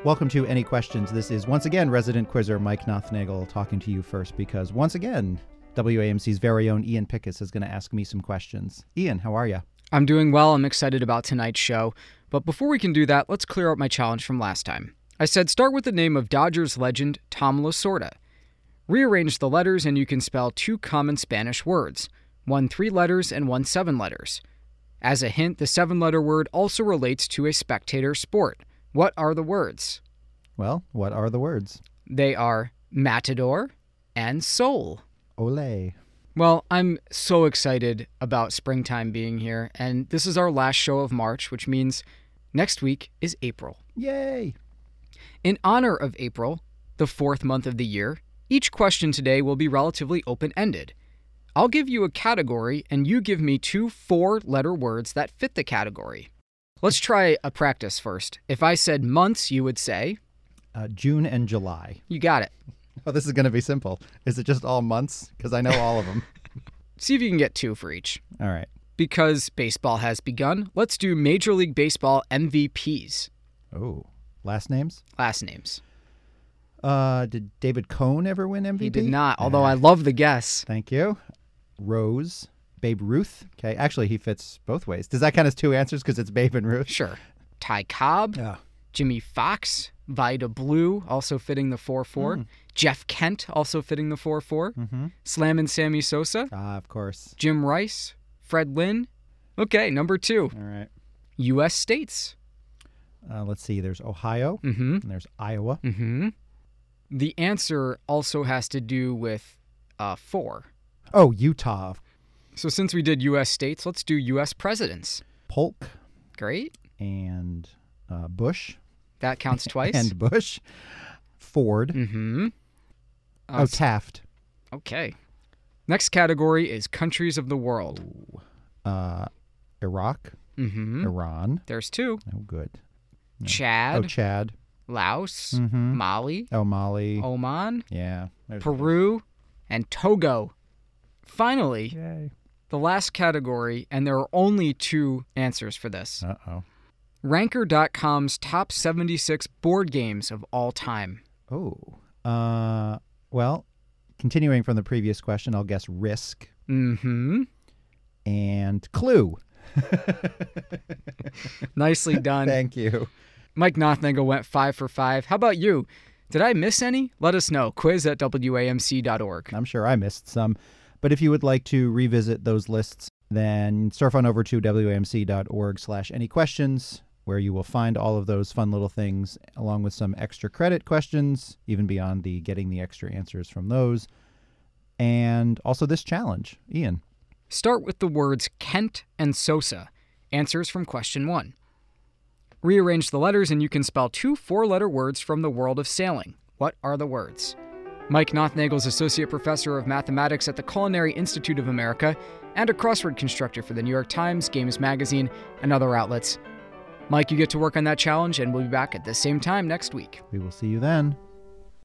Welcome to Any Questions. This is once again resident quizzer Mike Nothnagel talking to you first because once again, WAMC's very own Ian Pickus is going to ask me some questions. Ian, how are you? I'm doing well. I'm excited about tonight's show. But before we can do that, let's clear up my challenge from last time. I said start with the name of Dodgers legend Tom Lasorda. Rearrange the letters and you can spell two common Spanish words, one 3 letters and one 7 letters. As a hint, the 7-letter word also relates to a spectator sport. What are the words? Well, what are the words? They are matador and soul. Ole. Well, I'm so excited about springtime being here, and this is our last show of March, which means next week is April. Yay! In honor of April, the 4th month of the year, each question today will be relatively open-ended. I'll give you a category, and you give me 2 4-letter words that fit the category. Let's try a practice first. If I said months, you would say? June and July. You got it. Oh, this is going to be simple. Is it just all months? Because I know all of them. See if you can get 2 for each. All right. Because baseball has begun, let's do Major League Baseball MVPs. Oh, last names? Last names. Did David Cohn ever win MVP? He did not, although I love the guess. Thank you. Rose. Babe Ruth. Okay, actually, he fits both ways. Does that count as 2 answers because it's Babe and Ruth? Sure. Ty Cobb. Yeah. Jimmy Fox. Vida Blue, also fitting the 4-4. Jeff Kent, also fitting the 4-4. Slammin' Sammy Sosa. Ah, of course. Jim Rice. Fred Lynn. Okay, number 2. All right. U.S. states. Let's see. There's Ohio. And there's Iowa. The answer also has to do with 4. Oh, Utah. So since we did U.S. states, let's do U.S. presidents. Polk. Great. And Bush. That counts twice. And Bush. Ford. Taft. Okay. Next category is countries of the world. Iraq. Iran. There's 2. Oh, good. No. Chad. Oh, Chad. Laos. Mali. Oh, Mali. Oman. Yeah. Peru. And Togo. Finally, Yay. The last category, and there are only 2 answers for this. Uh-oh. Ranker.com's top 76 board games of all time. Oh. Well, continuing from the previous question, I'll guess Risk. And Clue. Nicely done. Thank you. Mike Nothnagel went 5 for 5. How about you? Did I miss any? Let us know. quiz@wamc.org. I'm sure I missed some. But if you would like to revisit those lists, then surf on over to wamc.org/anyquestions, where you will find all of those fun little things, along with some extra credit questions, even beyond the getting the extra answers from those. And also this challenge. Ian. Start with the words Kent and Sosa. Answers from question 1. Rearrange the letters and you can spell 2 4-letter words from the world of sailing. What are the words? Mike Nothnagel is Associate Professor of Mathematics at the Culinary Institute of America and a crossword constructor for the New York Times, Games Magazine, and other outlets. Mike, you get to work on that challenge, and we'll be back at the same time next week. We will see you then.